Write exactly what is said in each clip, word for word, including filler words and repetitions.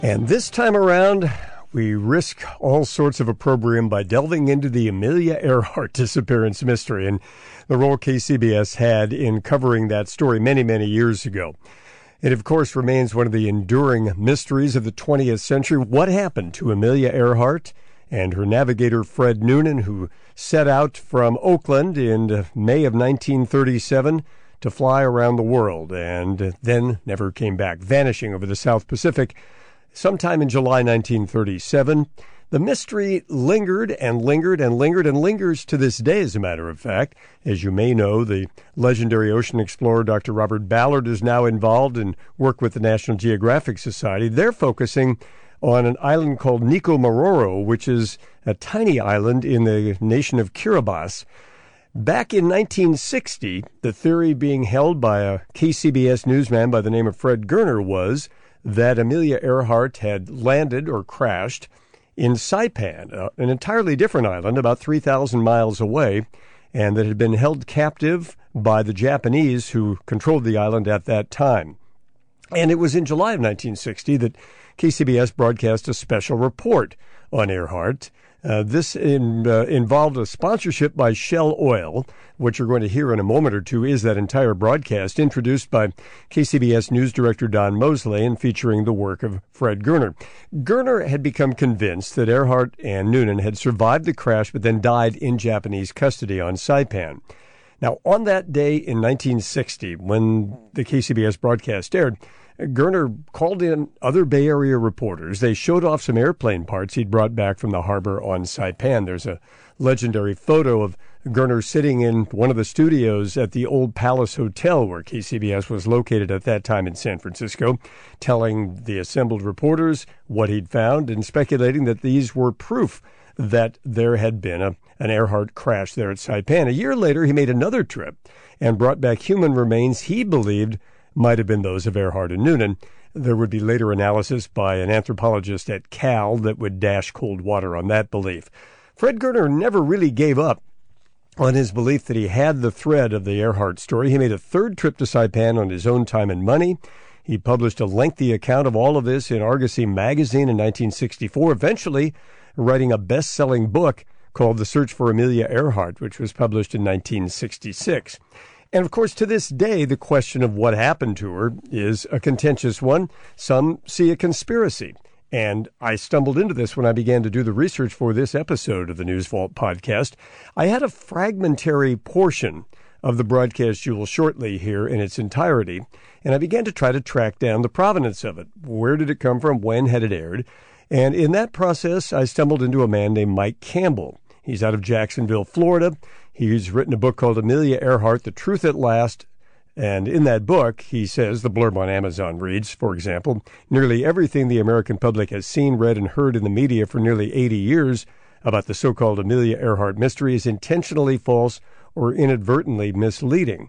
And this time around, we risk all sorts of opprobrium by delving into the Amelia Earhart disappearance mystery and the role K C B S had in covering that story many, many years ago. It, of course, remains one of the enduring mysteries of the twentieth century. What happened to Amelia Earhart and her navigator, Fred Noonan, who set out from Oakland in May of nineteen thirty-seven to fly around the world and then never came back, vanishing over the South Pacific sometime in July nineteen thirty-seven. The mystery lingered and lingered and lingered and lingers to this day, as a matter of fact. As you may know, the legendary ocean explorer Doctor Robert Ballard is now involved in work with the National Geographic Society. They're focusing on an island called Nikomaroro, which is a tiny island in the nation of Kiribati. Back in nineteen sixty, the theory being held by a K C B S newsman by the name of Fred Gerner was that Amelia Earhart had landed or crashed in Saipan, uh, an entirely different island about three thousand miles away, and that had been held captive by the Japanese who controlled the island at that time. And it was in July of nineteen sixty that K C B S broadcast a special report on Earhart. Uh, this in, uh, involved a sponsorship by Shell Oil, which you're going to hear in a moment or two is that entire broadcast, introduced by K C B S News Director Don Mosley and featuring the work of Fred Gerner. Gerner had become convinced that Earhart and Noonan had survived the crash but then died in Japanese custody on Saipan. Now, on that day in nineteen sixty, when the K C B S broadcast aired, Gerner called in other Bay Area reporters. They showed off some airplane parts he'd brought back from the harbor on Saipan. There's a legendary photo of Gerner sitting in one of the studios at the Old Palace Hotel, where K C B S was located at that time in San Francisco, telling the assembled reporters what he'd found and speculating that these were proof that there had been a, an Earhart crash there at Saipan. A year later, he made another trip and brought back human remains he believed might have been those of Earhart and Noonan. There would be later analysis by an anthropologist at Cal that would dash cold water on that belief. Fred Gerner never really gave up on his belief that he had the thread of the Earhart story. He made a third trip to Saipan on his own time and money. He published a lengthy account of all of this in Argosy magazine in nineteen sixty-four, eventually writing a best-selling book called The Search for Amelia Earhart, which was published in nineteen sixty-six. And, of course, to this day, the question of what happened to her is a contentious one. Some see a conspiracy. And I stumbled into this when I began to do the research for this episode of the News Vault podcast. I had a fragmentary portion of the broadcast you will shortly hear in its entirety, and I began to try to track down the provenance of it. Where did it come from? When had it aired? And in that process, I stumbled into a man named Mike Campbell. He's out of Jacksonville, Florida. He's written a book called Amelia Earhart, The Truth at Last. And in that book, he says, the blurb on Amazon reads, for example, nearly everything the American public has seen, read, and heard in the media for nearly eighty years about the so-called Amelia Earhart mystery is intentionally false or inadvertently misleading.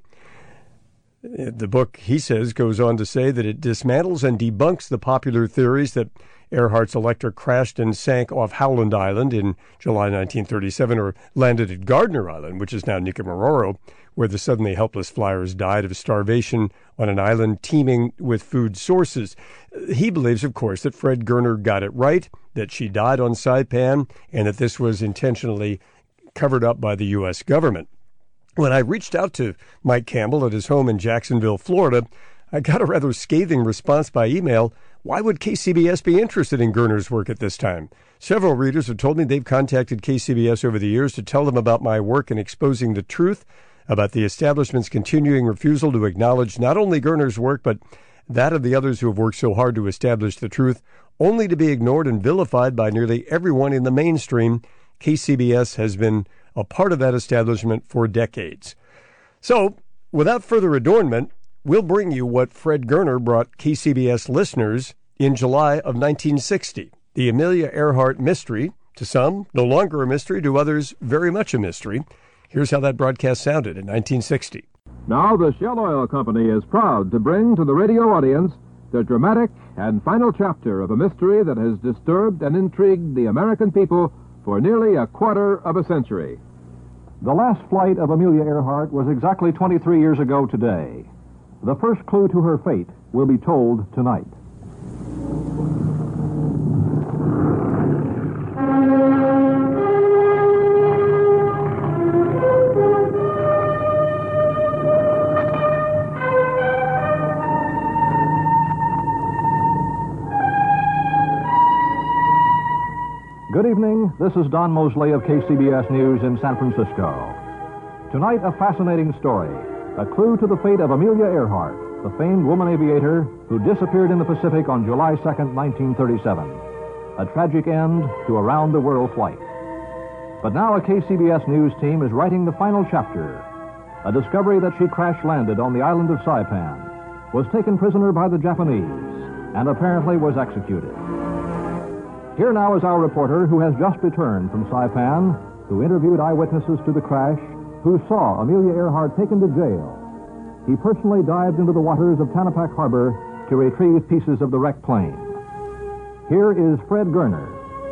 The book, he says, goes on to say that it dismantles and debunks the popular theories that Earhart's Electra crashed and sank off Howland Island in July nineteen thirty-seven or landed at Gardner Island, which is now Nikomaroro, where the suddenly helpless flyers died of starvation on an island teeming with food sources. He believes, of course, that Fred Gerner got it right, that she died on Saipan, and that this was intentionally covered up by the U S government. When I reached out to Mike Campbell at his home in Jacksonville, Florida, I got a rather scathing response by email. Why would K C B S be interested in Gerner's work at this time? Several readers have told me they've contacted K C B S over the years to tell them about my work in exposing the truth about the establishment's continuing refusal to acknowledge not only Gerner's work, but that of the others who have worked so hard to establish the truth, only to be ignored and vilified by nearly everyone in the mainstream. K C B S has been a part of that establishment for decades. So, without further adornment, we'll bring you what Fred Gerner brought K C B S listeners in July of nineteen sixty. The Amelia Earhart mystery, to some, no longer a mystery, to others, very much a mystery. Here's how that broadcast sounded in nineteen sixty. Now the Shell Oil Company is proud to bring to the radio audience the dramatic and final chapter of a mystery that has disturbed and intrigued the American people for nearly a quarter of a century. The last flight of Amelia Earhart was exactly twenty-three years ago today. The first clue to her fate will be told tonight. Good evening. This is Don Mosley of K C B S News in San Francisco. Tonight, a fascinating story. A clue to the fate of Amelia Earhart, the famed woman aviator who disappeared in the Pacific on July second, nineteen thirty-seven. A tragic end to a round-the-world flight. But now a K C B S News team is writing the final chapter. A discovery that she crash-landed on the island of Saipan, was taken prisoner by the Japanese, and apparently was executed. Here now is our reporter who has just returned from Saipan, who interviewed eyewitnesses to the crash, who saw Amelia Earhart taken to jail. He personally dived into the waters of Tanapak Harbor to retrieve pieces of the wrecked plane. Here is Fred Gerner.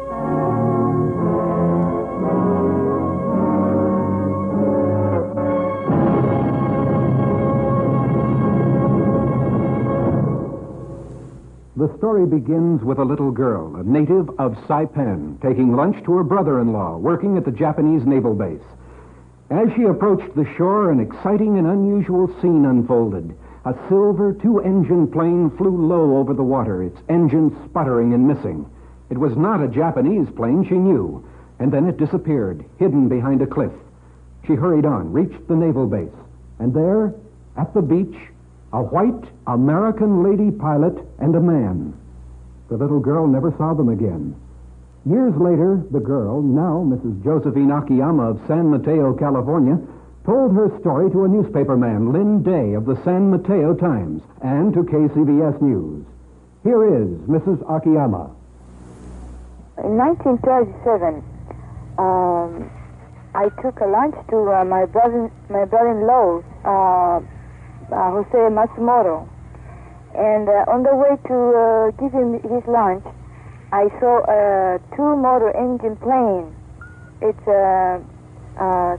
The story begins with a little girl, a native of Saipan, taking lunch to her brother-in-law, working at the Japanese naval base. As she approached the shore, an exciting and unusual scene unfolded. A silver two-engine plane flew low over the water, its engine sputtering and missing. It was not a Japanese plane, she knew, and then it disappeared, hidden behind a cliff. She hurried on, reached the naval base, and there, at the beach, a white American lady pilot and a man. The little girl never saw them again. Years later, the girl, now Missus Josephine Akiyama of San Mateo, California, told her story to a newspaperman, Lynn Day of the San Mateo Times, and to K C B S News. Here is Missus Akiyama. In nineteen thirty-seven, um, I took a lunch to uh, my brother, my brother-in-law's, uh, uh, Jose Matsumoto, and uh, on the way to uh, give him his lunch, I saw a two-motor engine plane. It's uh, uh,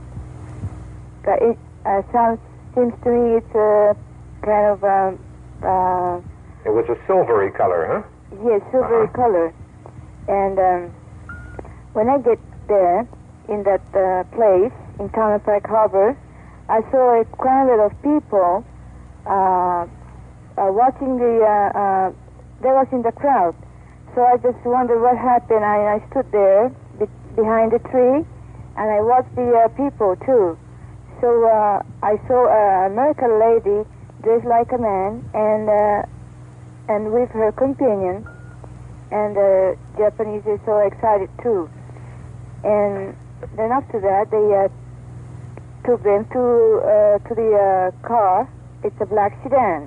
it uh, sounds seems to me it's a kind of uh, uh, it was a silvery color, huh? Yes, silvery uh-huh. color. And um, when I get there in that uh, place in Tanapak Harbor, I saw a crowd of people uh, uh, watching the. Uh, uh, they was in the crowd. So I just wondered what happened. I, I stood there be, behind a tree, and I watched the uh, people too. So uh, I saw an American lady dressed like a man, and uh, and with her companion, and the uh, Japanese are so excited too. And then after that, they uh, took them to uh, to the uh, car. It's a black sedan,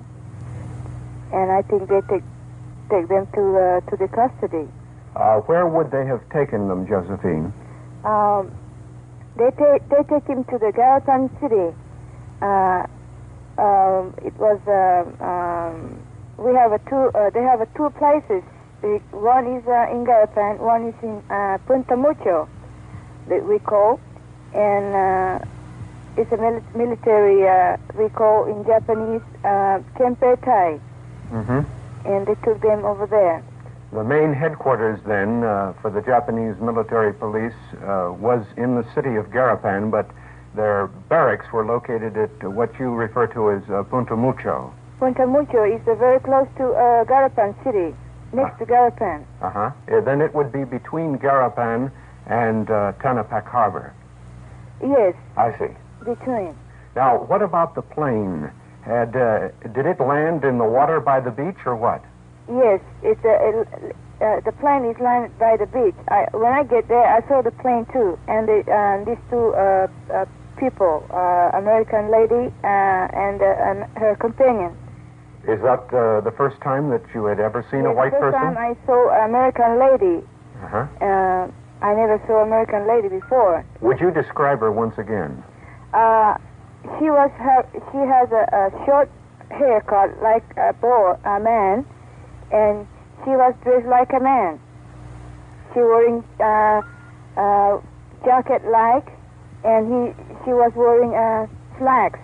and I think they take. take them to uh, to the custody. Uh, where would they have taken them, Josephine? Um, they take they take him to the Garapan City. Uh, um, it was uh, um, we have a two. Uh, they have a two places. The, one is uh, in Garapan. One is in uh, Punta Mucho, that we call, and uh, it's a mil- military. Uh, we call in Japanese uh, Kempetai. Mm-hmm. And they took them over there. The main headquarters, then, uh, for the Japanese military police uh, was in the city of Garapan, but their barracks were located at uh, what you refer to as uh, Punta Mucho. Punta Mucho is uh, very close to uh, Garapan City, next uh, to Garapan. Uh-huh. Yeah, then it would be between Garapan and uh, Tanapak Harbor. Yes. I see. Between. Now, what about the plane? Had, uh, did it land in the water by the beach or what? Yes, it's uh, it, uh, the plane is landed by the beach. I, when I get there, I saw the plane too, and the, uh, these two uh, uh, people, uh, American lady uh, and, uh, and her companion. Is that uh, the first time that you had ever seen yes, a white the first person? time I saw an American lady. Uh-huh. Uh, I never saw an American lady before. Would you describe her once again? Uh, She was her. She has a, a short haircut like a boy, a man, and she was dressed like a man. She wearing uh, uh, jacket like, and he she was wearing uh, slacks.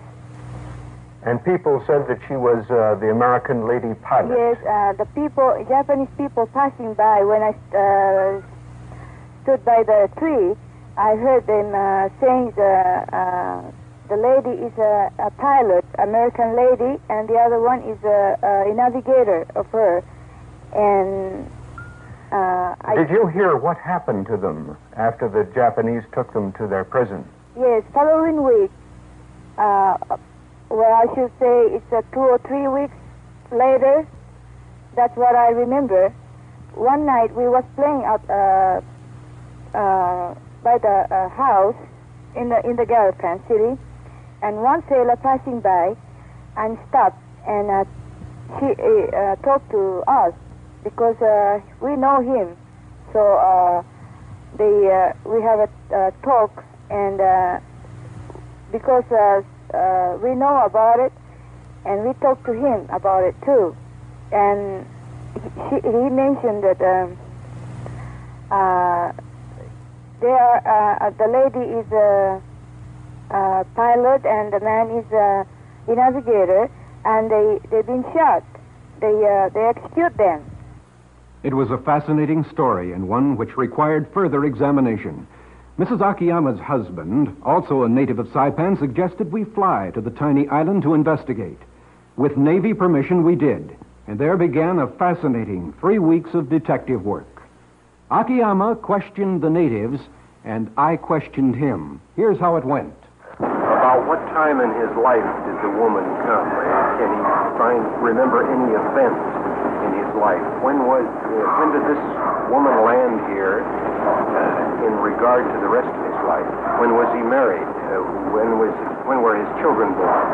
And people said that she was uh, the American lady pilot. Yes, uh, the people, Japanese people passing by when I uh, stood by the tree, I heard them uh, saying the. Uh, The lady is a, a pilot, American lady, and the other one is a, a navigator of her. And uh, I... Did you hear what happened to them after the Japanese took them to their prison? Yes, following week, uh, well, I should say it's uh, two or three weeks later, that's what I remember. One night we was playing out uh, uh, by the uh, house in the in the Garapan city, and one sailor passing by and stopped and uh, she uh, talked to us because uh, we know him. So uh, they uh, we have a uh, talk, and uh, because uh, uh, we know about it, and we talked to him about it too, and he, he mentioned that um, uh, they are uh, the lady is a, a pilot and the man is a, a navigator, and they they've been shot. They uh, they execute them. It was a fascinating story and one which required further examination. Missus Akiyama's husband, also a native of Saipan, suggested we fly to the tiny island to investigate. With Navy permission, we did, and there began a fascinating three weeks of detective work. Akiyama questioned the natives, and I questioned him. Here's how it went. About what time in his life did the woman come? Can he find, remember any events in his life? When was, uh, when did this woman land here uh, in regard to the rest of his life? When was he married? Uh, when was, when were his children born?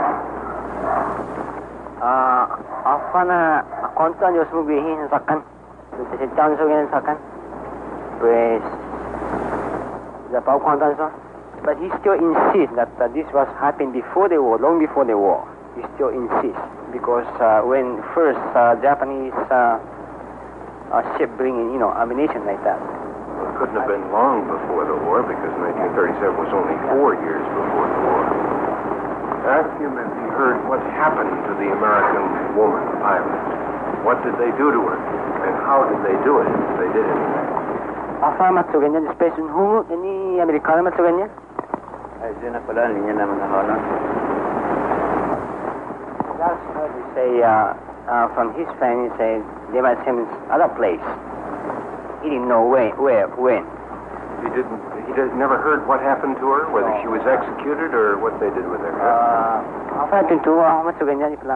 Ah, apa na kontan yo sumubihin sa sakan. Sa town so ganun sakan. Pues the pau kontan so. But he still insists that uh, this was happened before the war, long before the war. He still insists because uh, when first uh, Japanese uh, uh, ship bringing, you know, ammunition like that. Well, it couldn't have been long before the war because nineteen thirty-seven was only four years before the war. After you heard what happened to the American woman pilot, what did they do to her, and how did they do it if they did it? Apa matsugan niya, space hungo, ni Amerikano matsugan niya? Ay, dyan na pala, linya naman na hala. That's how they say, uh, uh, from his family, say, they might send him other place. He didn't know where, where, when. He didn't, he did, never heard what happened to her, whether she was executed or what they did with her. Uh, apa happened to her, matsugan niya, di pala.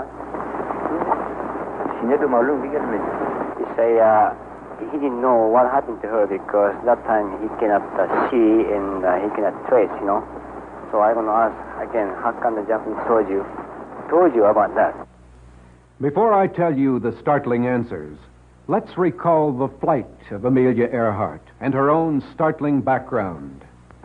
Sinya dumalong, di ka naman. They say, uh, he didn't know what happened to her because that time he cannot uh, see and uh, he cannot trace, you know. So I'm going to ask again, how come the Japanese told you, told you about that? Before I tell you the startling answers, let's recall the flight of Amelia Earhart and her own startling background.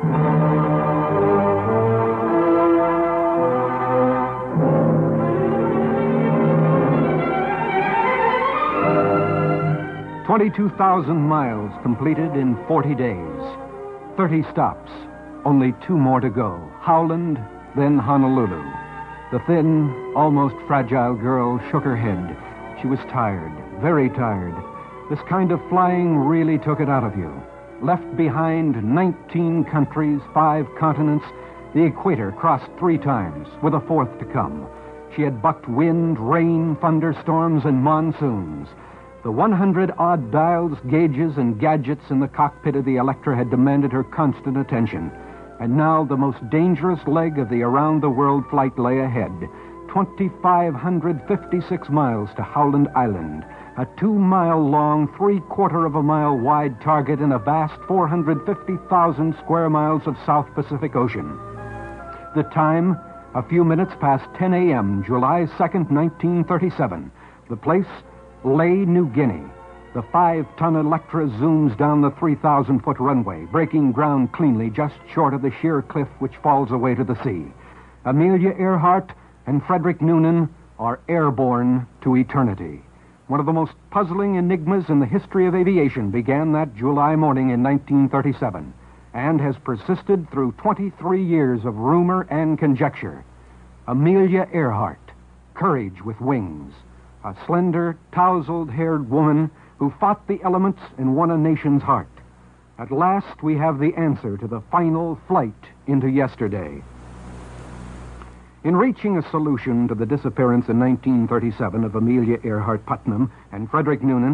twenty-two thousand miles completed in forty days. thirty stops. Only two more to go. Howland, then Honolulu. The thin, almost fragile girl shook her head. She was tired, very tired. This kind of flying really took it out of you. Left behind nineteen countries, five continents, the equator crossed three times, with a fourth to come. She had bucked wind, rain, thunderstorms, and monsoons. The one hundred odd dials, gauges, and gadgets in the cockpit of the Electra had demanded her constant attention. And now the most dangerous leg of the around-the-world flight lay ahead. twenty-five hundred fifty-six miles to Howland Island, a two-mile-long, three-quarter of a mile wide target in a vast four hundred fifty thousand square miles of South Pacific Ocean. The time, a few minutes past ten a.m., July second, nineteen thirty-seven. The place, Lae, New Guinea. The five-ton Electra zooms down the three thousand foot runway, breaking ground cleanly just short of the sheer cliff which falls away to the sea. Amelia Earhart and Frederick Noonan are airborne to eternity. One of the most puzzling enigmas in the history of aviation began that July morning in nineteen thirty-seven and has persisted through twenty-three years of rumor and conjecture. Amelia Earhart, courage with wings. A slender, tousled-haired woman who fought the elements and won a nation's heart. At last, we have the answer to the final flight into yesterday. In reaching a solution to the disappearance in nineteen thirty-seven of Amelia Earhart Putnam and Frederick Noonan,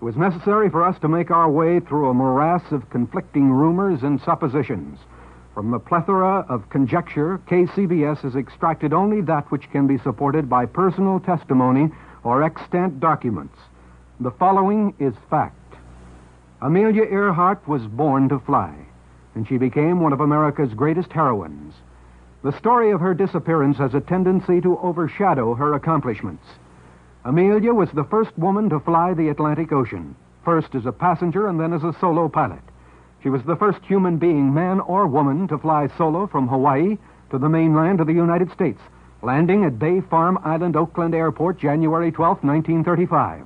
It was necessary for us to make our way through a morass of conflicting rumors and suppositions. From the plethora of conjecture, K C B S has extracted only that which can be supported by personal testimony or extant documents. The following is fact. Amelia Earhart was born to fly, and she became one of America's greatest heroines. The story of her disappearance has a tendency to overshadow her accomplishments. Amelia was the first woman to fly the Atlantic Ocean, first as a passenger and then as a solo pilot. She was the first human being, man or woman, to fly solo from Hawaii to the mainland of the United States, landing at Bay Farm Island, Oakland Airport, January twelfth, nineteen thirty-five.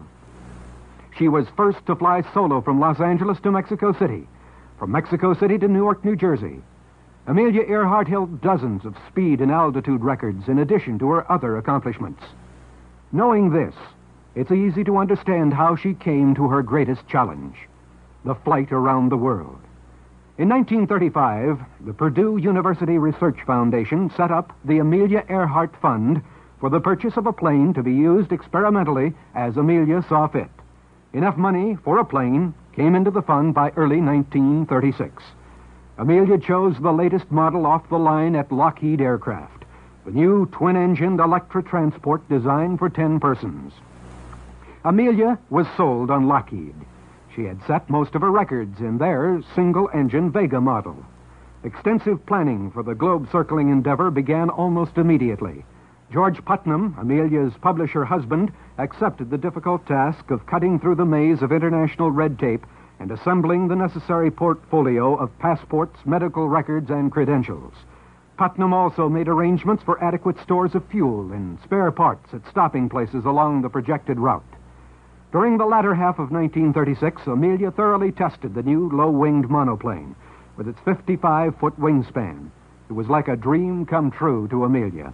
She was first to fly solo from Los Angeles to Mexico City, from Mexico City to Newark, New Jersey. Amelia Earhart held dozens of speed and altitude records in addition to her other accomplishments. Knowing this, it's easy to understand how she came to her greatest challenge, the flight around the world. In nineteen thirty-five, the Purdue University Research Foundation set up the Amelia Earhart Fund for the purchase of a plane to be used experimentally as Amelia saw fit. Enough money for a plane came into the fund by early nineteen thirty-six. Amelia chose the latest model off the line at Lockheed Aircraft, the new twin-engined Electra transport designed for ten persons. Amelia was sold on Lockheed. She had set most of her records in their single-engine Vega model. Extensive planning for the globe-circling endeavor began almost immediately. George Putnam, Amelia's publisher husband, accepted the difficult task of cutting through the maze of international red tape and assembling the necessary portfolio of passports, medical records, and credentials. Putnam also made arrangements for adequate stores of fuel and spare parts at stopping places along the projected route. During the latter half of nineteen thirty-six, Amelia thoroughly tested the new low-winged monoplane with its fifty-five-foot wingspan. It was like a dream come true to Amelia.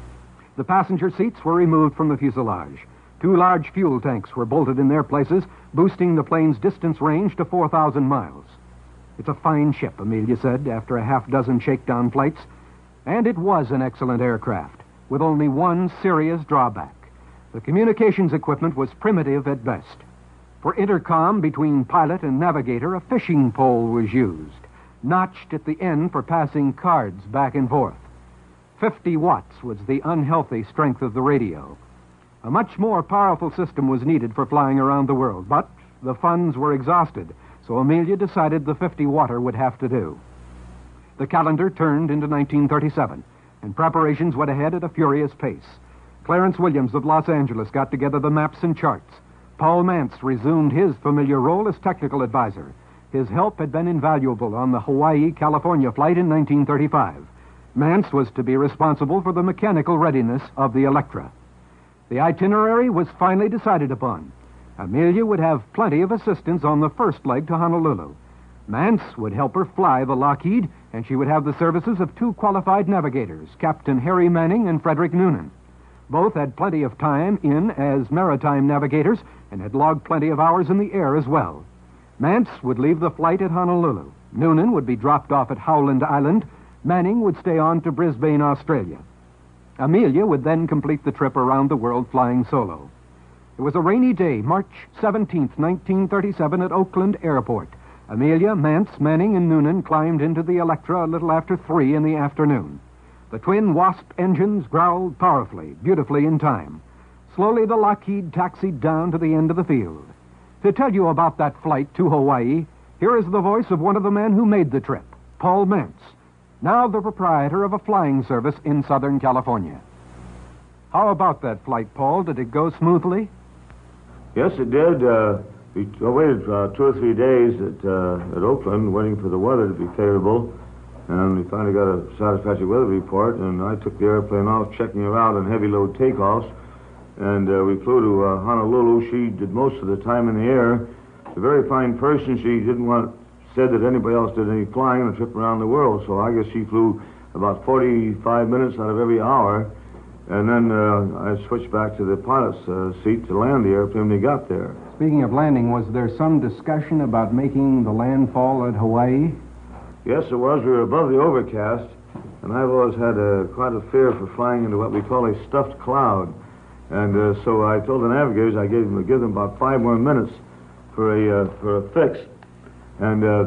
The passenger seats were removed from the fuselage. Two large fuel tanks were bolted in their places, boosting the plane's distance range to four thousand miles. It's a fine ship, Amelia said, after a half-dozen shakedown flights. And it was an excellent aircraft, with only one serious drawback. The communications equipment was primitive at best. For intercom between pilot and navigator, a fishing pole was used, notched at the end for passing cards back and forth. Fifty watts was the unhealthy strength of the radio. A much more powerful system was needed for flying around the world, but the funds were exhausted, so Amelia decided the fifty-watter would have to do. The calendar turned into nineteen thirty-seven, and preparations went ahead at a furious pace. Clarence Williams of Los Angeles got together the maps and charts. Paul Mantz resumed his familiar role as technical advisor. His help had been invaluable on the Hawaii-California flight in nineteen thirty-five. Mantz was to be responsible for the mechanical readiness of the Electra. The itinerary was finally decided upon. Amelia would have plenty of assistance on the first leg to Honolulu. Mantz would help her fly the Lockheed, and she would have the services of two qualified navigators, Captain Harry Manning and Frederick Noonan. Both had plenty of time in as maritime navigators and had logged plenty of hours in the air as well. Mantz would leave the flight at Honolulu. Noonan would be dropped off at Howland Island. Manning would stay on to Brisbane, Australia. Amelia would then complete the trip around the world flying solo. It was a rainy day, March seventeenth, nineteen thirty-seven, at Oakland Airport. Amelia, Mantz, Manning, and Noonan climbed into the Electra a little after three in the afternoon. The twin Wasp engines growled powerfully, beautifully in time. Slowly, the Lockheed taxied down to the end of the field. To tell you about that flight to Hawaii, here is the voice of one of the men who made the trip, Paul Mantz, now the proprietor of a flying service in Southern California. How about that flight, Paul? Did it go smoothly? Yes, it did. Uh, we waited uh, two or three days at, uh, at Oakland, waiting for the weather to be favorable, and we finally got a satisfactory weather report, and I took the airplane off, checking her out on heavy load takeoffs, and uh, we flew to uh, Honolulu. She did most of the time in the air. A very fine person. She didn't want said that anybody else did any flying on a trip around the world, so I guess she flew about forty-five minutes out of every hour, and then uh, I switched back to the pilot's uh, seat to land the airplane when he got there. Speaking of landing, was there some discussion about making the landfall at Hawaii? Yes, there was. We were above the overcast, and I've always had a, quite a fear for flying into what we call a stuffed cloud. And uh, so I told the navigators I gave them, give them about five more minutes for a uh, for a fix, and uh,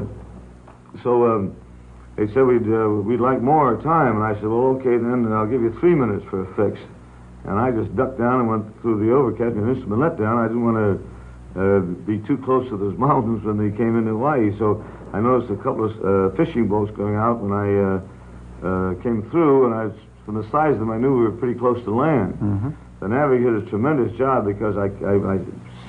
so um, they said we'd uh, we'd like more time, and I said, well, okay, then I'll give you three minutes for a fix, and I just ducked down and went through the overcast and instrument let down. I didn't want to uh, be too close to those mountains when they came into Hawaii, so I noticed a couple of uh, fishing boats going out when I uh, uh, came through, and I, from the size of them, I knew we were pretty close to land. Mm-hmm. The navigator did a tremendous job because I, I, I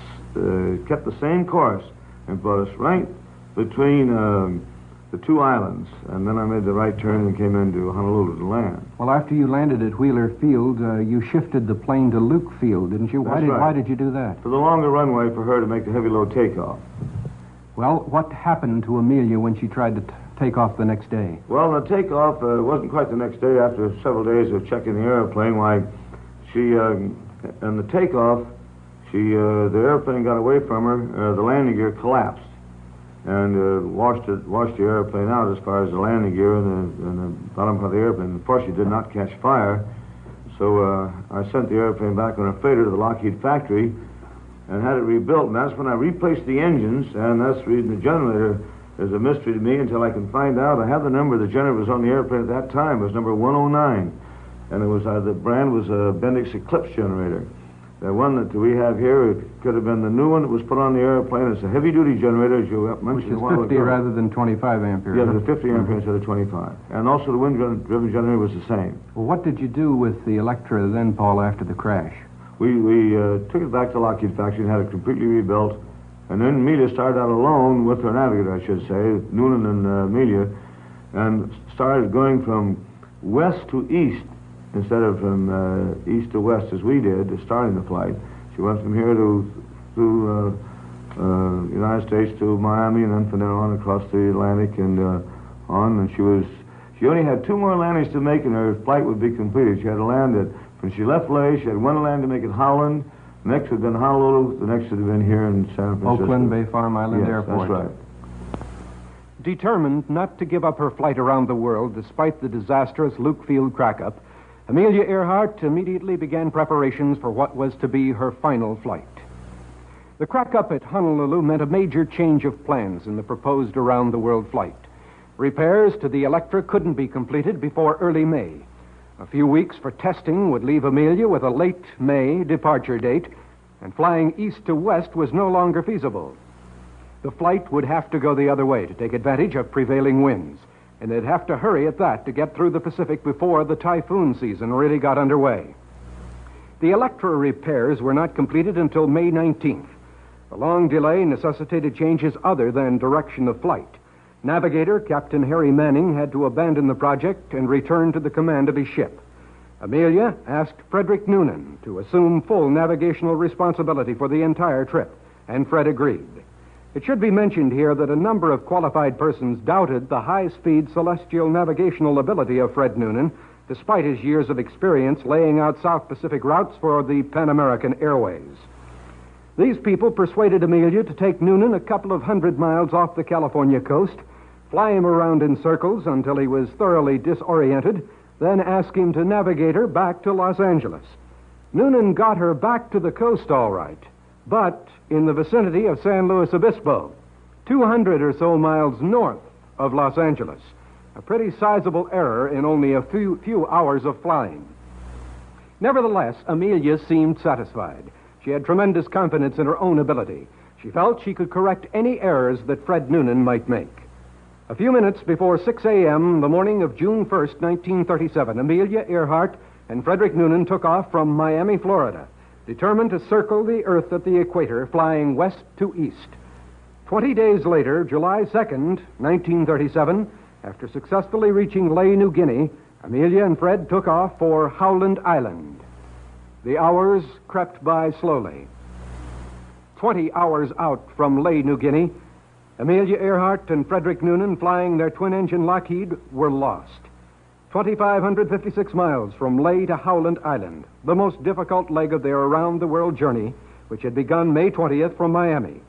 uh, kept the same course and brought us right between um, the two islands, and then I made the right turn and came into Honolulu to land. Well, after you landed at Wheeler Field, uh, you shifted the plane to Luke Field, didn't you? Why That's did right. Why did you do that? For the longer runway for her to make the heavy load takeoff. Well, what happened to Amelia when she tried to t- take off the next day? Well, the takeoff uh, wasn't quite the next day. After several days of checking the airplane, why, she, uh, and the takeoff, she, uh, the airplane got away from her. Uh, the landing gear collapsed and uh, washed it, washed the airplane out as far as the landing gear and the, and the bottom of the airplane. Unfortunately, it did not catch fire. So uh, I sent the airplane back on a freighter to the Lockheed factory and had it rebuilt. And that's when I replaced the engines, and that's the reason the generator is a mystery to me until I can find out. I have the number. The generator was on the airplane at that time. It was number one oh nine. And it was uh, the brand was a Bendix Eclipse generator. The one that we have here, it could have been the new one that was put on the airplane. It's a heavy-duty generator, as you mentioned Which is a while fifty ago. rather than twenty-five ampere. Yeah, huh? the fifty ampere instead of twenty-five. And also the wind-driven generator was the same. Well, what did you do with the Electra then, Paul, after the crash? We we uh, took it back to Lockheed Factory and had it completely rebuilt. And then Amelia started out alone with her navigator, I should say, Noonan and uh, Amelia, and started going from west to east instead of from uh, east to west as we did, starting the flight. She went from here to through uh, uh, United States to Miami, and then from there on across the Atlantic and uh, on. And she was she only had two more landings to make, and her flight would be completed. She had to land at when she left Lae. She had one land to make at Howland. The next would have been Honolulu. The next would have been here in San Francisco. Oakland Bay Farm Island yes, Airport. That's right. Determined not to give up her flight around the world despite the disastrous Luke Field crack-up, Amelia Earhart immediately began preparations for what was to be her final flight. The crack-up at Honolulu meant a major change of plans in the proposed around-the-world flight. Repairs to the Electra couldn't be completed before early May. A few weeks for testing would leave Amelia with a late May departure date, and flying east to west was no longer feasible. The flight would have to go the other way to take advantage of prevailing winds, and they'd have to hurry at that to get through the Pacific before the typhoon season really got underway. The Electra repairs were not completed until May nineteenth. The long delay necessitated changes other than direction of flight. Navigator Captain Harry Manning had to abandon the project and return to the command of his ship. Amelia asked Frederick Noonan to assume full navigational responsibility for the entire trip, and Fred agreed. It should be mentioned here that a number of qualified persons doubted the high-speed celestial navigational ability of Fred Noonan, despite his years of experience laying out South Pacific routes for the Pan American Airways. These people persuaded Amelia to take Noonan a couple of hundred miles off the California coast, fly him around in circles until he was thoroughly disoriented, then ask him to navigate her back to Los Angeles. Noonan got her back to the coast all right, but in the vicinity of San Luis Obispo, two hundred or so miles north of Los Angeles. A pretty sizable error in only a few, few hours of flying. Nevertheless, Amelia seemed satisfied. She had tremendous confidence in her own ability. She felt she could correct any errors that Fred Noonan might make. A few minutes before six a.m., the morning of June first, nineteen thirty-seven, Amelia Earhart and Frederick Noonan took off from Miami, Florida, determined to circle the Earth at the equator, flying west to east. Twenty days later, July second, nineteen thirty-seven, after successfully reaching Lae, New Guinea, Amelia and Fred took off for Howland Island. The hours crept by slowly. Twenty hours out from Lae, New Guinea, Amelia Earhart and Frederick Noonan, flying their twin-engine Lockheed, were lost. two thousand five hundred fifty-six miles from Lae to Howland Island, the most difficult leg of their around-the-world journey, which had begun May twentieth from Miami.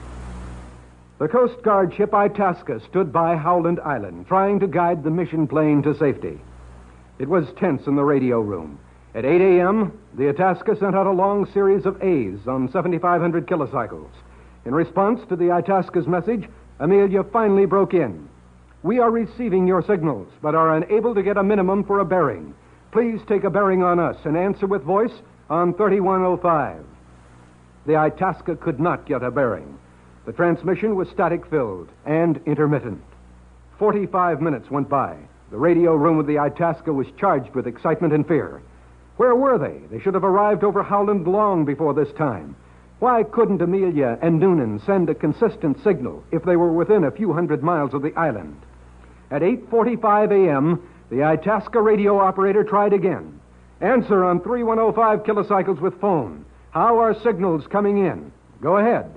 The Coast Guard ship Itasca stood by Howland Island, trying to guide the mission plane to safety. It was tense in the radio room. At eight a.m., the Itasca sent out a long series of A's on seventy-five hundred kilocycles. In response to the Itasca's message, Amelia finally broke in. We are receiving your signals, but are unable to get a minimum for a bearing. Please take a bearing on us and answer with voice on thirty-one oh five. The Itasca could not get a bearing. The transmission was static-filled and intermittent. Forty-five minutes went by. The radio room of the Itasca was charged with excitement and fear. Where were they? They should have arrived over Howland long before this time. Why couldn't Amelia and Noonan send a consistent signal if they were within a few hundred miles of the island? At eight forty-five a.m., the Itasca radio operator tried again. Answer on thirty-one oh five kilocycles with phone. How are signals coming in? Go ahead.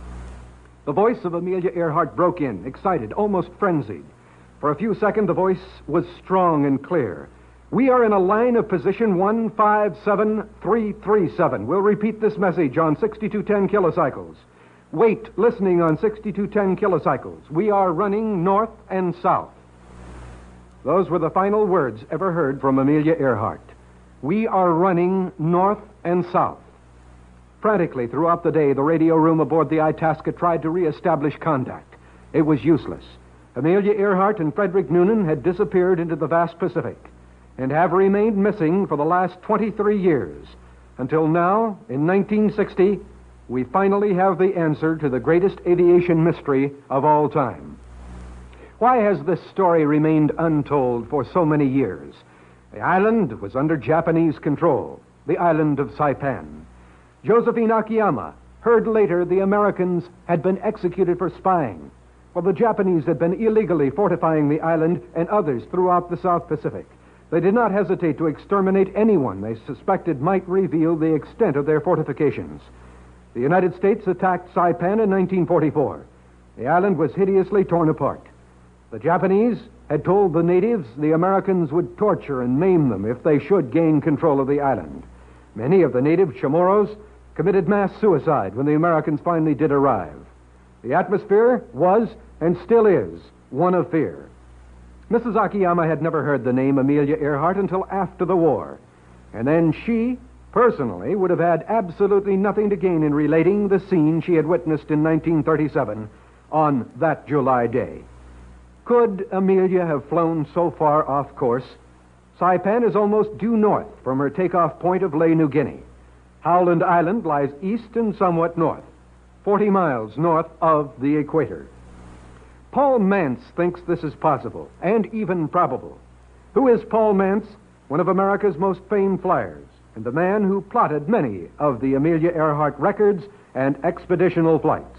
The voice of Amelia Earhart broke in, excited, almost frenzied. For a few seconds, the voice was strong and clear. We are in a line of position one five seven three three seven. We'll repeat this message on sixty-two ten kilocycles. Wait, listening on sixty-two ten kilocycles. We are running north and south. Those were the final words ever heard from Amelia Earhart. We are running north and south. Frantically throughout the day, the radio room aboard the Itasca tried to reestablish contact. It was useless. Amelia Earhart and Frederick Noonan had disappeared into the vast Pacific and have remained missing for the last twenty-three years. Until now, in nineteen sixty, we finally have the answer to the greatest aviation mystery of all time. Why has this story remained untold for so many years? The island was under Japanese control, the island of Saipan. Josephine Akiyama heard later the Americans had been executed for spying, while the Japanese had been illegally fortifying the island and others throughout the South Pacific. They did not hesitate to exterminate anyone they suspected might reveal the extent of their fortifications. The United States attacked Saipan in nineteen forty-four. The island was hideously torn apart. The Japanese had told the natives the Americans would torture and maim them if they should gain control of the island. Many of the native Chamorros committed mass suicide when the Americans finally did arrive. The atmosphere was, and still is, one of fear. Missus Akiyama had never heard the name Amelia Earhart until after the war, and then she, personally, would have had absolutely nothing to gain in relating the scene she had witnessed in nineteen thirty-seven on that July day. Could Amelia have flown so far off course? Saipan is almost due north from her takeoff point of Ley, New Guinea. Howland Island lies east and somewhat north, forty miles north of the equator. Paul Mance thinks this is possible, and even probable. Who is Paul Mance? One of America's most famed flyers, and the man who plotted many of the Amelia Earhart records and expeditional flights.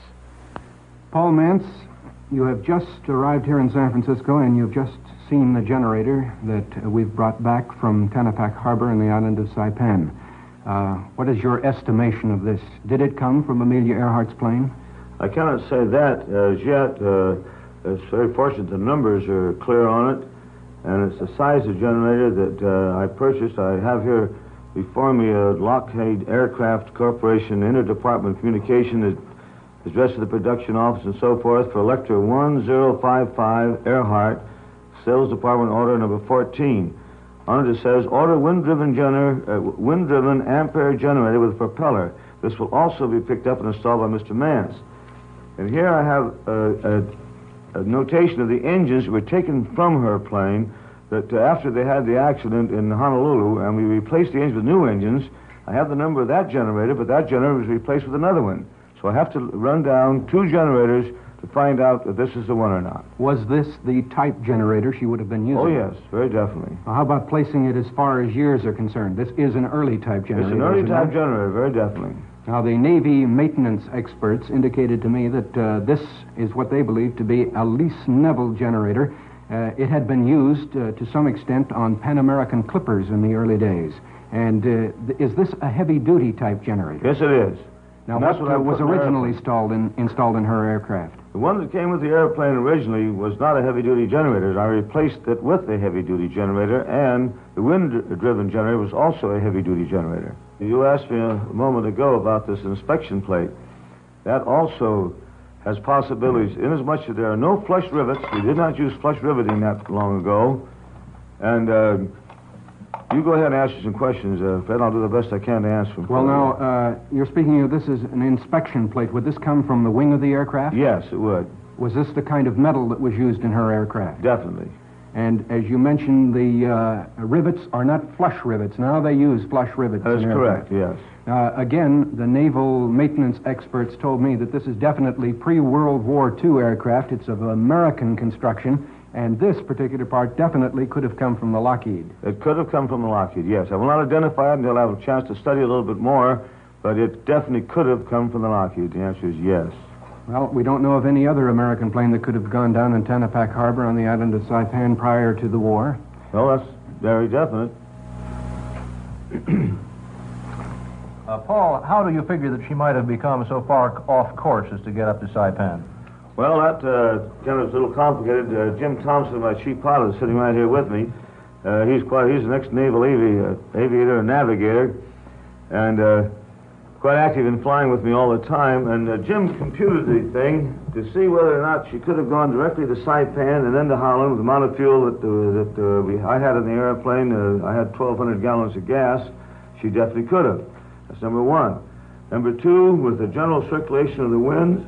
Paul Mance, you have just arrived here in San Francisco, and you've just seen the generator that we've brought back from Tanapak Harbor in the island of Saipan. Uh, what is your estimation of this? Did it come from Amelia Earhart's plane? I cannot say that as yet. Uh, it's very fortunate the numbers are clear on it, and it's the size of generator that uh, I purchased. I have here before me a Lockheed Aircraft Corporation Interdepartment Communication that is addressed to the production office and so forth for Electra one zero five five Earhart, Sales Department order number fourteen. On it it says, order wind-driven gener- uh, wind-driven ampere generator with propeller. This will also be picked up and installed by Mister Mance. And here I have a, a, a notation of the engines that were taken from her plane that uh, after they had the accident in Honolulu, and we replaced the engines with new engines. I have the number of that generator, but that generator was replaced with another one. So I have to run down two generators to find out if this is the one or not. Was this the type generator she would have been using? Oh, yes, very definitely. Well, how about placing it as far as years are concerned? This is an early type generator. It's an early type it? generator, very definitely. Now, the Navy maintenance experts indicated to me that uh, this is what they believe to be a Lease Neville generator. Uh, it had been used uh, to some extent on Pan American clippers in the early days. And uh, th- is this a heavy-duty type generator? Yes, it is. Now, what, what uh, was originally installed in, installed in her aircraft? The one that came with the airplane originally was not a heavy-duty generator. I replaced it with a heavy-duty generator, and the wind-driven generator was also a heavy-duty generator. You asked me a moment ago about this inspection plate. That also has possibilities, inasmuch that there are no flush rivets. We did not use flush riveting that long ago. And uh, You go ahead and ask you some questions, uh, Fred. I'll do the best I can to answer them. Well, now, uh, you're speaking of this as an inspection plate. Would this come from the wing of the aircraft? Yes, it would. Was this the kind of metal that was used in her aircraft? Definitely. And as you mentioned, the uh, rivets are not flush rivets. Now they use flush rivets. That is in correct, aircraft. yes. Uh, again, the naval maintenance experts told me that this is definitely pre-World War Two aircraft. It's of American construction, and this particular part definitely could have come from the Lockheed. It could have come from the Lockheed, yes. I will not identify it until I have a chance to study a little bit more, but it definitely could have come from the Lockheed. The answer is yes. Well, we don't know of any other American plane that could have gone down in Tanapak Harbor on the island of Saipan prior to the war. Well, that's very definite. Uh, Paul, how do you figure that she might have become so far off course as to get up to Saipan? Well, that uh, kind of is a little complicated. Uh, Jim Thompson, my chief pilot, is sitting right here with me. Uh, he's quite, he's an ex-naval avi- uh, aviator and navigator, and uh, quite active in flying with me all the time. And uh, Jim computed the thing to see whether or not she could have gone directly to Saipan and then to Holland with the amount of fuel that, uh, that uh, we, I had in the airplane. Uh, I had twelve hundred gallons of gas. She definitely could have. That's number one. Number two, with the general circulation of the winds,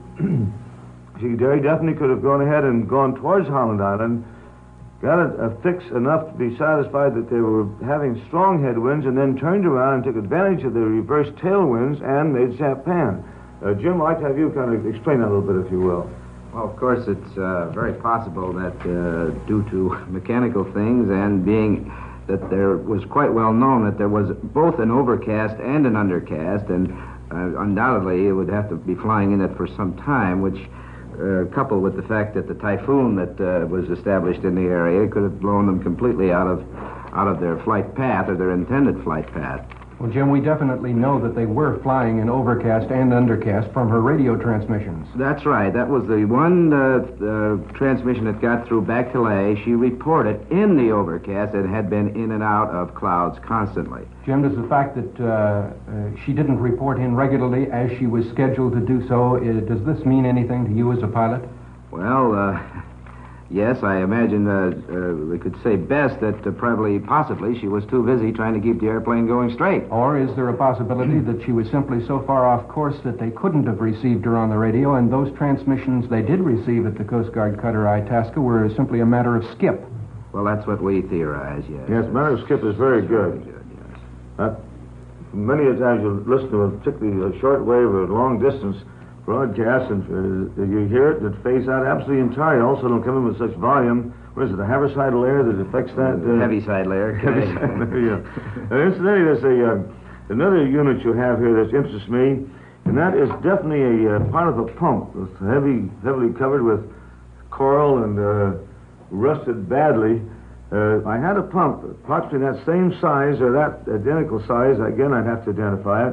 she very definitely could have gone ahead and gone towards Holland Island, got a, a fix enough to be satisfied that they were having strong headwinds, and then turned around and took advantage of the reverse tailwinds and made Saipan. Uh, Jim, I'd like to have you kind of explain that a little bit, if you will. Well, of course, it's uh, very possible that uh, due to mechanical things and being that there was quite well known that there was both an overcast and an undercast, and uh, undoubtedly it would have to be flying in it for some time, which uh, coupled with the fact that the typhoon that uh, was established in the area could have blown them completely out of out of their flight path or their intended flight path. Well, Jim, we definitely know that they were flying in overcast and undercast from her radio transmissions. That's right. That was the one uh, uh, transmission that got through back to Lay. She reported in the overcast and had been in and out of clouds constantly. Jim, does the fact that uh, uh, she didn't report in regularly as she was scheduled to do so, uh, does this mean anything to you as a pilot? Well, uh, yes, I imagine uh, uh, we could say best that uh, probably, possibly, she was too busy trying to keep the airplane going straight. Or is there a possibility that she was simply so far off course that they couldn't have received her on the radio, and those transmissions they did receive at the Coast Guard cutter Itasca were simply a matter of skip? Well, that's what we theorize, yes. Yes, matter of skip is very good. Very good, yes. Uh, many a times you listen to a particularly a short wave or long distance broadcast, and uh, you hear it, and it fades out absolutely entirely. Also, it'll come in with such volume. What is it, a haverside layer that affects that? Uh, heavy side layer. Heavy side layer, yeah. uh, incidentally, there's a, uh, another unit you have here that interests me, and that is definitely a uh, part of a pump. It's heavy, heavily covered with coral and uh, rusted badly. Uh, I had a pump, approximately that same size or that identical size. Again, I'd have to identify it.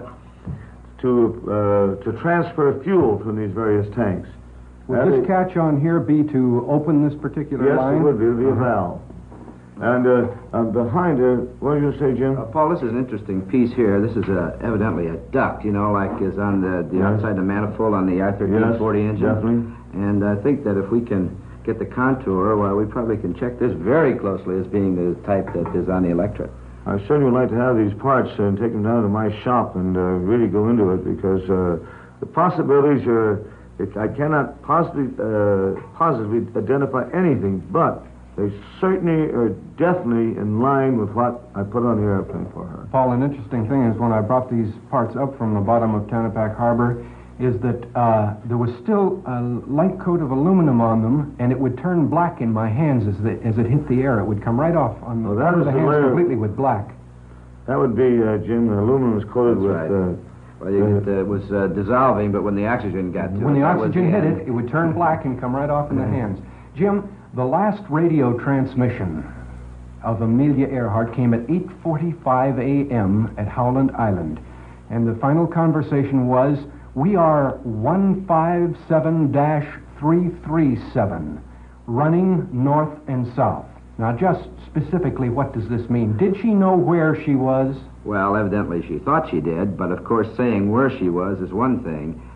To, uh, to transfer fuel from these various tanks. Would That this is- catch on here be to open this particular Yes, line? it would be. It would be a valve. And uh, uh, behind her, what did you say, Jim? Uh, Paul, this is an interesting piece here. This is uh, evidently a duct, you know, like is on the, the Yes. outside the manifold on the I thirteen forty Yes, engine. definitely. And I think that if we can get the contour, well, we probably can check this very closely as being the type that is on the Electra. I certainly would like to have these parts and take them down to my shop and uh, really go into it, because uh, the possibilities are, if I cannot possibly, uh, positively identify anything, but they certainly are definitely in line with what I put on the airplane for her. Paul, an interesting thing is when I brought these parts up from the bottom of Tanapak Harbor, is that uh, there was still a light coat of aluminum on them, and it would turn black in my hands as, the, as it hit the air. It would come right off on the Well, that front of was the the hands layer- completely with black. That would be, uh, Jim, the aluminum was coated That's with... right. Uh, Well, you could, uh, it was uh, dissolving, but when the oxygen got to it... When the that was oxygen hit end. it, it would turn black and come right off in the hands. Jim, the last radio transmission of Amelia Earhart came at eight forty-five a.m. at Howland Island. And the final conversation was, "We are one five seven dash three three seven, running north and south." Now, just specifically, what does this mean? Did she know where she was? Well, evidently she thought she did, but of course saying where she was is one thing,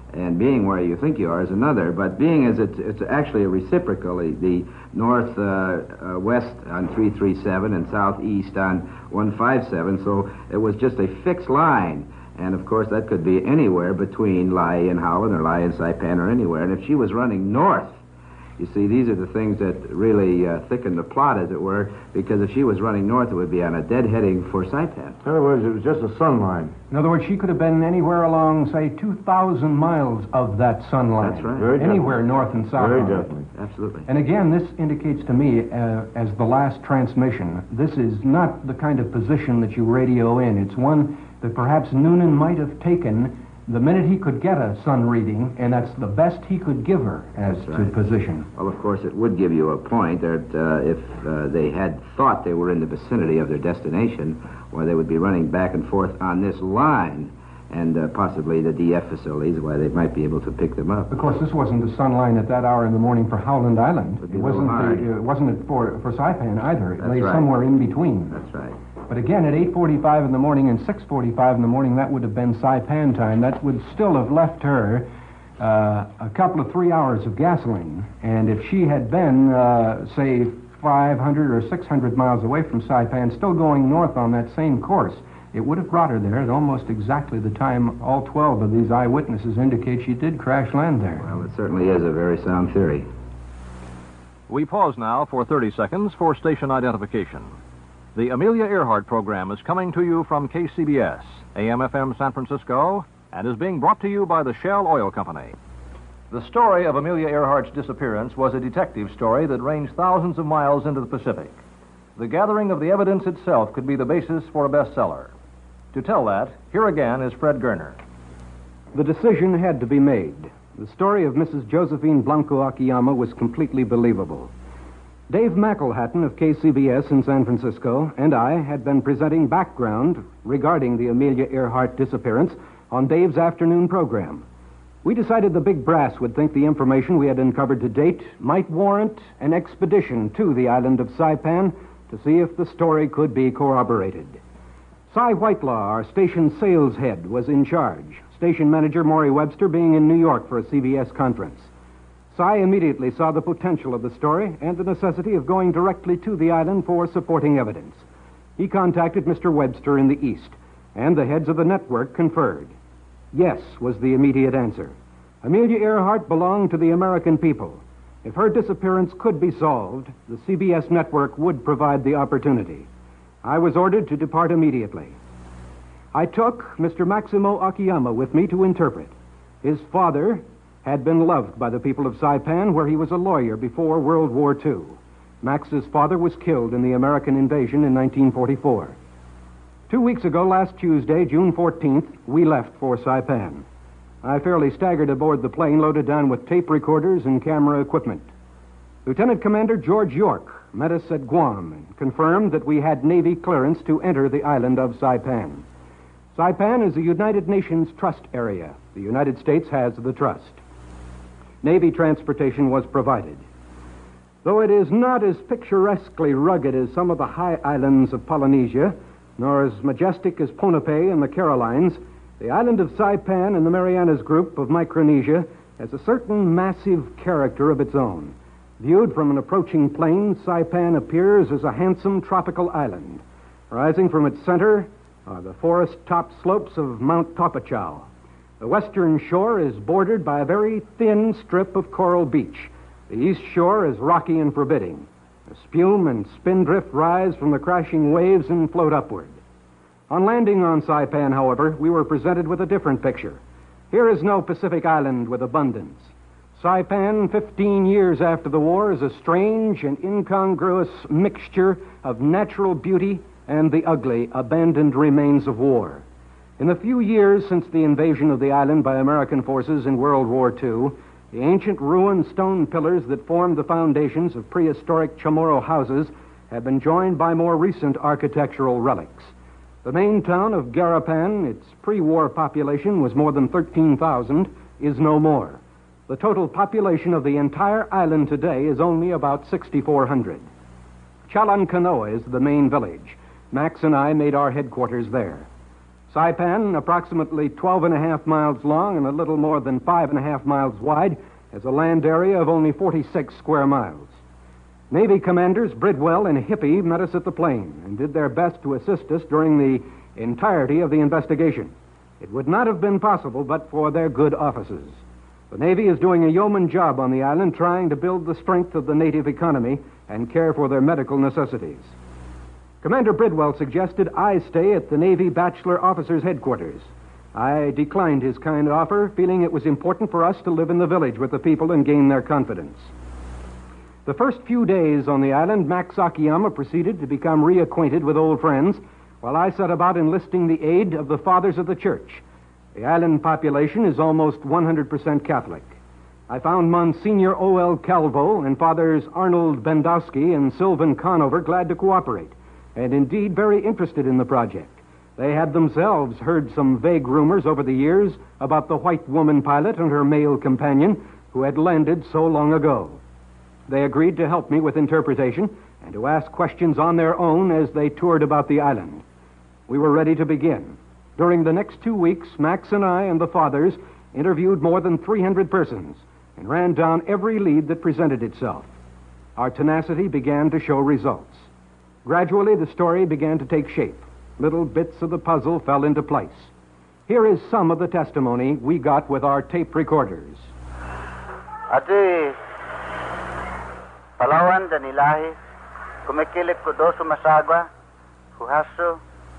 and being where you think you are is another. But being as it's, it's actually a reciprocal, the, the north uh, uh, west on three three seven and southeast on one five seven, so it was just a fixed line. And of course that could be anywhere between Lae and Howland or Lae and Saipan or anywhere. And if she was running north, you see, these are the things that really uh, thicken the plot, as it were, because if she was running north, it would be on a dead heading for Saipan. In other words, it was just a sun line. In other words, she could have been anywhere along, say, two thousand miles of that sun line. That's right. Very Anywhere definitely. north and south. Very on it. definitely. Absolutely. And again, this indicates to me, uh, as the last transmission, this is not the kind of position that you radio in. It's one that perhaps Noonan might have taken the minute he could get a sun reading, and that's the best he could give her as That's to right. position. Well, of course, it would give you a point that uh, if uh, they had thought they were in the vicinity of their destination, why they would be running back and forth on this line, and uh, possibly the D F facilities, why they might be able to pick them up. Of course, this wasn't the sun line at that hour in the morning for Howland Island. Would It be a little wasn't. hard. The, it wasn't it for for Saipan either. It That's lay right. somewhere in between. That's right. But again, at eight forty-five in the morning and six forty-five in the morning, that would have been Saipan time. That would still have left her uh, a couple of three hours of gasoline. And if she had been, uh, say, five hundred or six hundred miles away from Saipan, still going north on that same course, it would have brought her there at almost exactly the time all twelve of these eyewitnesses indicate she did crash land there. Well, it certainly is a very sound theory. We pause now for thirty seconds for station identification. The Amelia Earhart program is coming to you from K C B S, A M F M San Francisco, and is being brought to you by the Shell Oil Company. The story of Amelia Earhart's disappearance was a detective story that ranged thousands of miles into the Pacific. The gathering of the evidence itself could be the basis for a bestseller. To tell that, here again is Fred Gerner. The decision had to be made. The story of Missus Josephine Blanco Akiyama was completely believable. Dave McElhatton of K C B S in San Francisco and I had been presenting background regarding the Amelia Earhart disappearance on Dave's afternoon program. We decided the big brass would think the information we had uncovered to date might warrant an expedition to the island of Saipan to see if the story could be corroborated. Cy Whitelaw, our station sales head, was in charge, station manager Maury Webster being in New York for a C B S conference. Cy immediately saw the potential of the story and the necessity of going directly to the island for supporting evidence. He contacted Mister Webster in the East, and the heads of the network conferred. Yes was the immediate answer. Amelia Earhart belonged to the American people. If her disappearance could be solved, the C B S network would provide the opportunity. I was ordered to depart immediately. I took Mister Maximo Akiyama with me to interpret. His father had been loved by the people of Saipan, where he was a lawyer before World War Two. Max's father was killed in the American invasion in nineteen forty-four. Two weeks ago, last Tuesday, June fourteenth, we left for Saipan. I fairly staggered aboard the plane loaded down with tape recorders and camera equipment. Lieutenant Commander George York met us at Guam and confirmed that we had Navy clearance to enter the island of Saipan. Saipan is a United Nations trust area. The United States has the trust. Navy transportation was provided. Though it is not as picturesquely rugged as some of the high islands of Polynesia, nor as majestic as Ponape and the Carolines, the island of Saipan in the Marianas group of Micronesia has a certain massive character of its own. Viewed from an approaching plane, Saipan appears as a handsome tropical island. Rising from its center are the forest-topped slopes of Mount Topachau. The western shore is bordered by a very thin strip of coral beach. The east shore is rocky and forbidding. The spume and spindrift rise from the crashing waves and float upward. On landing on Saipan, however, we were presented with a different picture. Here is no Pacific island with abundance. Saipan, fifteen years after the war, is a strange and incongruous mixture of natural beauty and the ugly, abandoned remains of war. In the few years since the invasion of the island by American forces in World War Two, the ancient ruined stone pillars that formed the foundations of prehistoric Chamorro houses have been joined by more recent architectural relics. The main town of Garapan, its pre-war population was more than thirteen thousand, is no more. The total population of the entire island today is only about sixty-four hundred. Chalancanoa is the main village. Max and I made our headquarters there. Saipan, approximately twelve and a half miles long and a little more than five and a half miles wide, has a land area of only forty-six square miles. Navy commanders Bridwell and Hippie met us at the plane and did their best to assist us during the entirety of the investigation. It would not have been possible but for their good offices. The Navy is doing a yeoman job on the island, trying to build the strength of the native economy and care for their medical necessities. Commander Bridwell suggested I stay at the Navy Bachelor Officers' Headquarters. I declined his kind offer, feeling it was important for us to live in the village with the people and gain their confidence. The first few days on the island, Max Akiyama proceeded to become reacquainted with old friends, while I set about enlisting the aid of the Fathers of the Church. The island population is almost one hundred percent Catholic. I found Monsignor O L Calvo and Fathers Arnold Bendowski and Sylvan Conover glad to cooperate, and indeed very interested in the project. They had themselves heard some vague rumors over the years about the white woman pilot and her male companion who had landed so long ago. They agreed to help me with interpretation and to ask questions on their own as they toured about the island. We were ready to begin. During the next two weeks, Max and I and the Fathers interviewed more than three hundred persons and ran down every lead that presented itself. Our tenacity began to show results. Gradually, the story began to take shape. Little bits of the puzzle fell into place. Here is some of the testimony we got with our tape recorders. Ati Palawan dan ilahi kumikilik ko do sumasagwa huhaso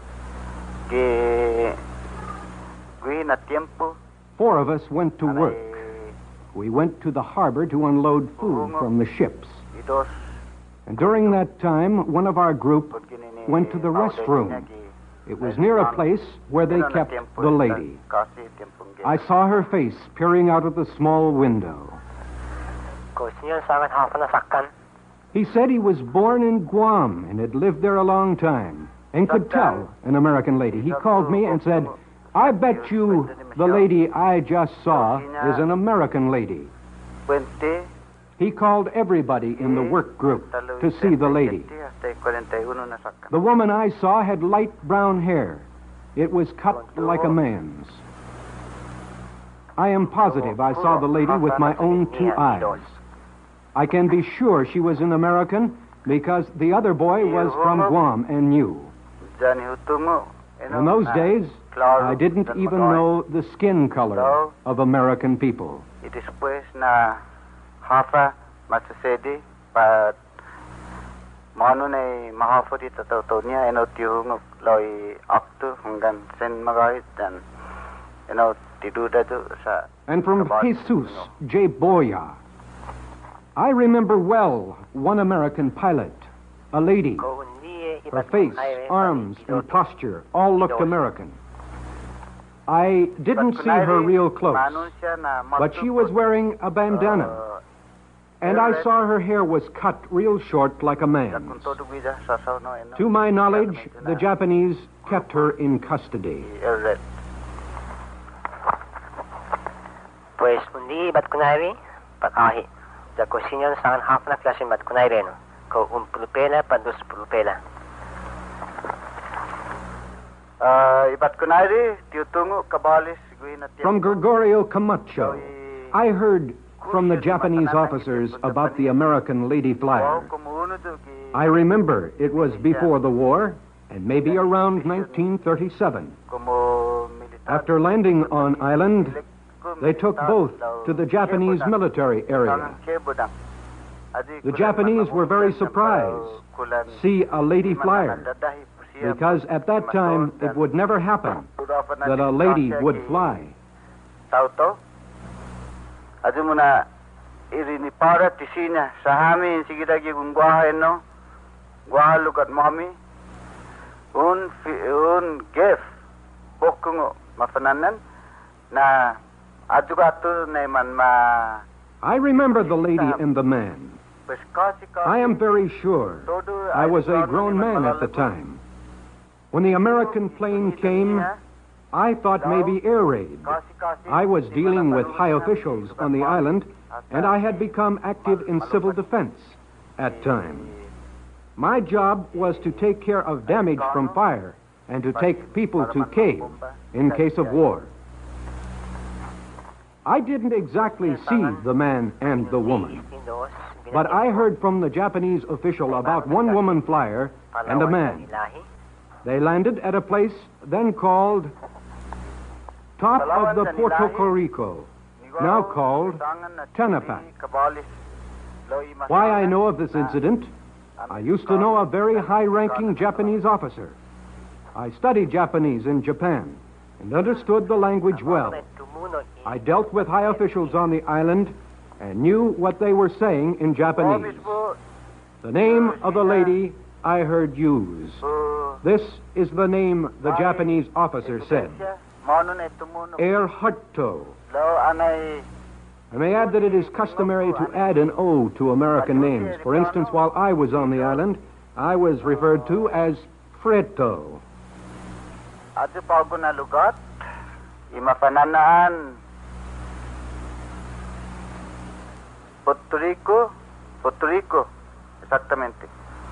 ki gui na tiempo. Four of us went to work. We went to the harbor to unload food from the ships. And during that time, one of our group went to the restroom. It was near a place where they kept the lady. I saw her face peering out of the small window. He said he was born in Guam and had lived there a long time and could tell an American lady. He called me and said, I bet you the lady I just saw is an American lady. He called everybody in the work group to see the lady. The woman I saw had light brown hair. It was cut like a man's. I am positive I saw the lady with my own two eyes. I can be sure she was an American because the other boy was from Guam and knew. In those days, I didn't even know the skin color of American people. Hafa masasedi pa manu nei mahafudi tatotonia eno tiung loi aktu hanggan sen magait dan eno tiduda tu sa. And from Jesus J. Boya, I remember well one American pilot, a lady. Her face, arms, and posture all looked American. I didn't see her real close, but she was wearing a bandana. And I saw her hair was cut real short like a man's. To my knowledge, the Japanese kept her in custody. Pues undi bat kunari patahi. Da cosinyan sangan half na klasin bat kunai reno. Ko un pulpela pandus pulpela. Uh, ibat kunari tiutungu kabalis guina. From Gregorio Camacho, I heard from the Japanese officers about the American Lady Flyer. I remember it was before the war, and maybe around nineteen thirty-seven. After landing on island, they took both to the Japanese military area. The Japanese were very surprised to see a lady flyer, because at that time it would never happen that a lady would fly. Adumuna irini para tisina sahami sigidagi gungwaha eno gwaha lukat mami un un gef bokungo mafananan na adugatu neman ma. I remember the lady and the man. I am very sure I was a grown man at the time. When the American plane came, I thought maybe air raid. I was dealing with high officials on the island, and I had become active in civil defense at time. My job was to take care of damage from fire and to take people to cave in case of war. I didn't exactly see the man and the woman, but I heard from the Japanese official about one woman flyer and a man. They landed at a place then called Top of the Puerto Rico, now called Tanapak. Why I know of this incident? I used to know a very high-ranking Japanese officer. I studied Japanese in Japan and understood the language well. I dealt with high officials on the island and knew what they were saying in Japanese. The name of the lady I heard used. This is the name the Japanese officer said. Earharto. I may add that it is customary to add an O to American names. For instance, while I was on the island, I was referred to as Freto. Ate pago na lugar, imafananaan. Puerto Rico, Puerto Rico, exactamente.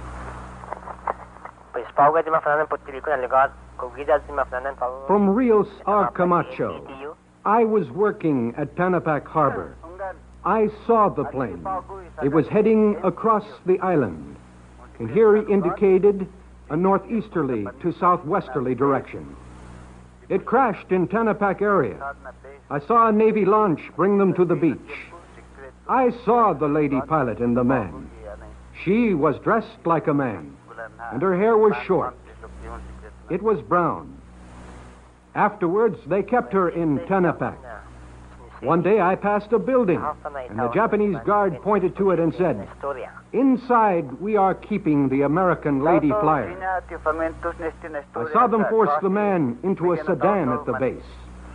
Pues pago di mafananaan Puerto Rico na lugar, kugida di mafananaan pago. From Rios a Camacho, I was working at Tanapak Harbor. I saw the plane. It was heading across the island. And here he indicated a northeasterly to southwesterly direction. It crashed in Tanapak area. I saw a Navy launch bring them to the beach. I saw the lady pilot and the man. She was dressed like a man, and her hair was short. It was brown. Afterwards, they kept her in Tanapak. One day I passed a building, and the Japanese guard pointed to it and said, "Inside, we are keeping the American lady flyer." I saw them force the man into a sedan at the base.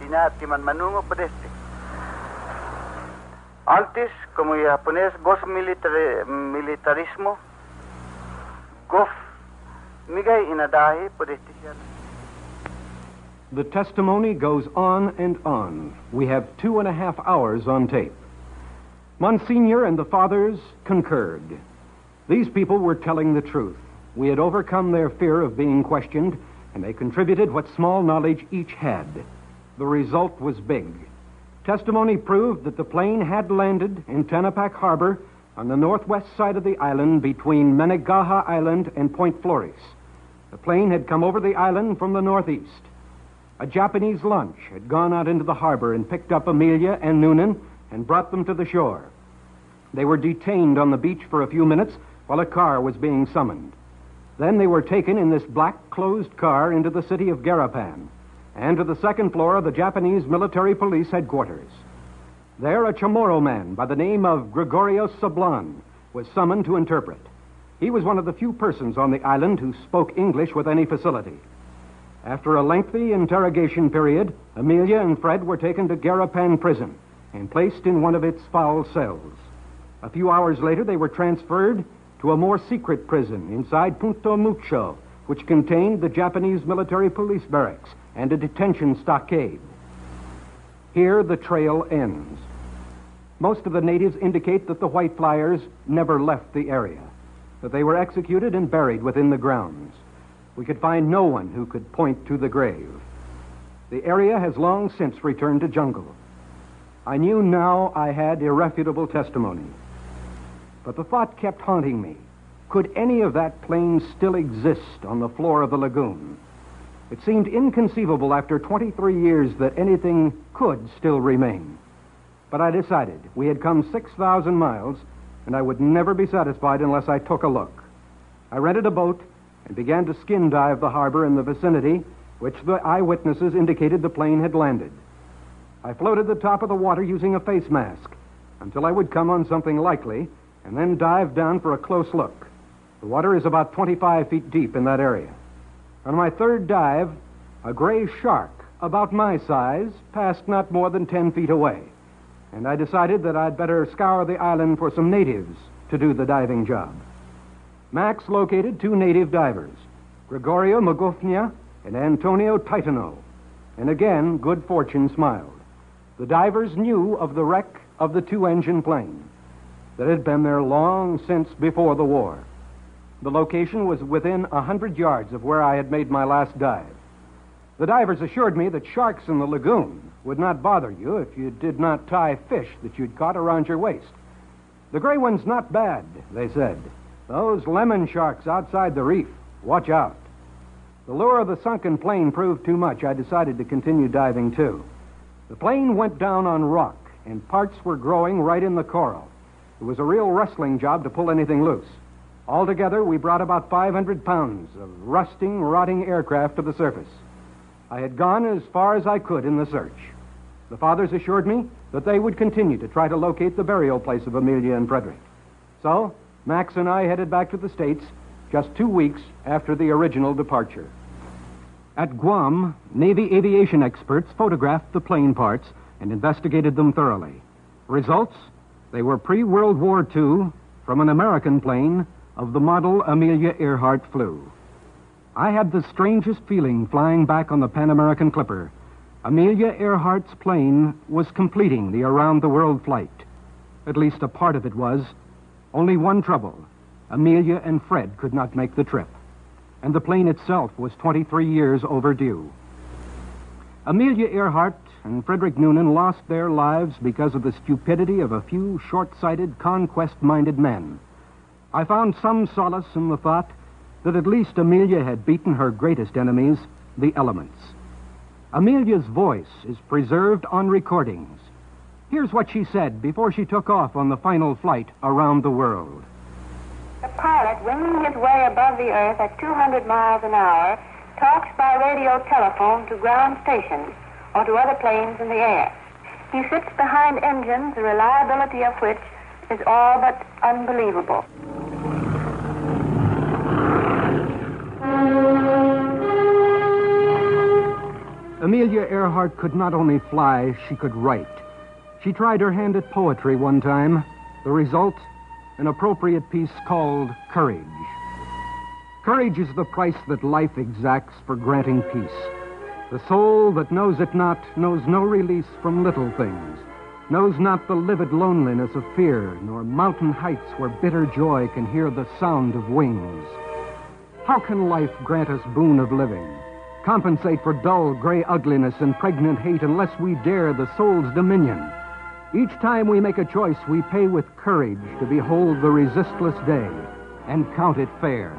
Antes, como japonés, gos militarismo, gof, migay inadahi podestician. The testimony goes on and on. We have two and a half hours on tape. Monsignor and the fathers concurred. These people were telling the truth. We had overcome their fear of being questioned, and they contributed what small knowledge each had. The result was big. Testimony proved that the plane had landed in Tanapak Harbor on the northwest side of the island between Menegaha Island and Point Flores. The plane had come over the island from the northeast. A Japanese launch had gone out into the harbor and picked up Amelia and Noonan and brought them to the shore. They were detained on the beach for a few minutes while a car was being summoned. Then they were taken in this black closed car into the city of Garapan and to the second floor of the Japanese military police headquarters. There, a Chamorro man by the name of Gregorio Sablan was summoned to interpret. He was one of the few persons on the island who spoke English with any facility. After a lengthy interrogation period, Amelia and Fred were taken to Garapan prison and placed in one of its foul cells. A few hours later, they were transferred to a more secret prison inside Punto Mucho, which contained the Japanese military police barracks and a detention stockade. Here, the trail ends. Most of the natives indicate that the white flyers never left the area, that they were executed and buried within the grounds. We could find no one who could point to the grave. The area has long since returned to jungle. I knew now I had irrefutable testimony. But the thought kept haunting me. Could any of that plane still exist on the floor of the lagoon? It seemed inconceivable after twenty-three years that anything could still remain. But I decided we had come six thousand miles, and I would never be satisfied unless I took a look. I rented a boat and began to skin dive the harbor in the vicinity, which the eyewitnesses indicated the plane had landed. I floated the top of the water using a face mask until I would come on something likely, and then dive down for a close look. The water is about twenty-five feet deep in that area. On my third dive, a gray shark, about my size, passed not more than ten feet away, and I decided that I'd better scour the island for some natives to do the diving job. Max located two native divers, Gregorio Magofnia and Antonio Titano, and again, good fortune smiled. The divers knew of the wreck of the two-engine plane that had been there long since before the war. The location was within a hundred yards of where I had made my last dive. The divers assured me that sharks in the lagoon would not bother you if you did not tie fish that you'd caught around your waist. The gray one's not bad, they said. Those lemon sharks outside the reef, watch out. The lure of the sunken plane proved too much. I decided to continue diving, too. The plane went down on rock, and parts were growing right in the coral. It was a real wrestling job to pull anything loose. Altogether, we brought about five hundred pounds of rusting, rotting aircraft to the surface. I had gone as far as I could in the search. The fathers assured me that they would continue to try to locate the burial place of Amelia and Frederick. So, Max and I headed back to the States just two weeks after the original departure. At Guam, Navy aviation experts photographed the plane parts and investigated them thoroughly. Results? They were pre-World War Two from an American plane of the model Amelia Earhart flew. I had the strangest feeling flying back on the Pan American Clipper. Amelia Earhart's plane was completing the around-the-world flight. At least a part of it was. Only one trouble. Amelia and Fred could not make the trip. And the plane itself was twenty-three years overdue. Amelia Earhart and Frederick Noonan lost their lives because of the stupidity of a few short-sighted, conquest-minded men. I found some solace in the thought that at least Amelia had beaten her greatest enemies, the elements. Amelia's voice is preserved on recordings. Here's what she said before she took off on the final flight around the world. The pilot, winging his way above the earth at two hundred miles an hour, talks by radio telephone to ground stations or to other planes in the air. He sits behind engines, the reliability of which is all but unbelievable. Amelia Earhart could not only fly, she could write. She tried her hand at poetry one time. The result? An appropriate piece called Courage. Courage is the price that life exacts for granting peace. The soul that knows it not knows no release from little things, knows not the livid loneliness of fear, nor mountain heights where bitter joy can hear the sound of wings. How can life grant us boon of living, compensate for dull gray ugliness and pregnant hate unless we dare the soul's dominion? Each time we make a choice, we pay with courage to behold the resistless day and count it fair.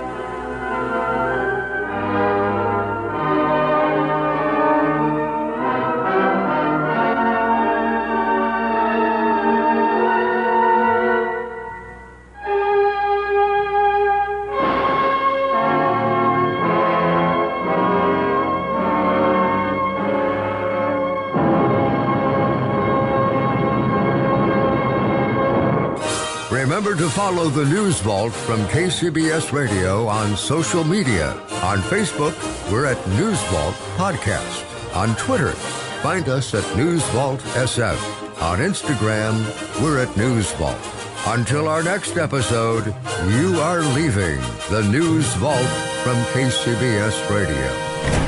Remember to follow the News Vault from K C B S Radio on social media. On Facebook, we're at News Vault Podcast. On Twitter, find us at News Vault S F. On Instagram, we're at News Vault. Until our next episode, you are leaving the News Vault from K C B S Radio.